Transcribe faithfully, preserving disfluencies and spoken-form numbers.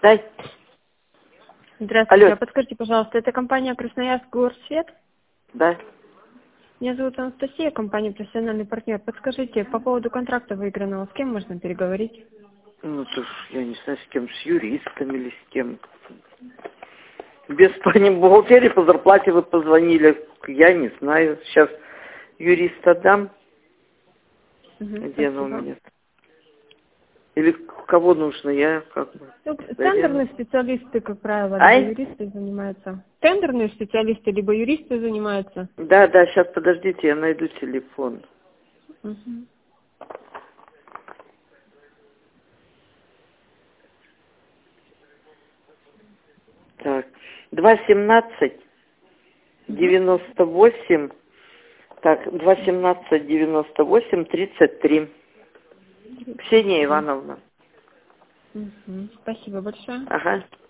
Дай. Здравствуйте. Алло. А подскажите, пожалуйста, это компания «Красноярск Горсвет»? Да. Меня зовут Анастасия, компания «Профессиональный партнер». Подскажите, по поводу контракта выигранного, с кем можно переговорить? Ну, то ж, я не знаю, с кем, с юристом или с кем. Без бухгалтерии по зарплате вы позвонили. Я не знаю. Сейчас юриста дам. Угу, Где она у спасибо. меня? Или кого нужно? Я как бы... Ну, Заряну. тендерные специалисты, как правило, либо Ай? юристы занимаются. Тендерные специалисты, либо юристы занимаются. Да, да, сейчас подождите, я найду телефон. Угу. Так, два семнадцать Угу. девяносто восемь. Так, два семнадцать девяносто восемь тридцать три. Ксения Ивановна. Угу. Спасибо большое. Ага.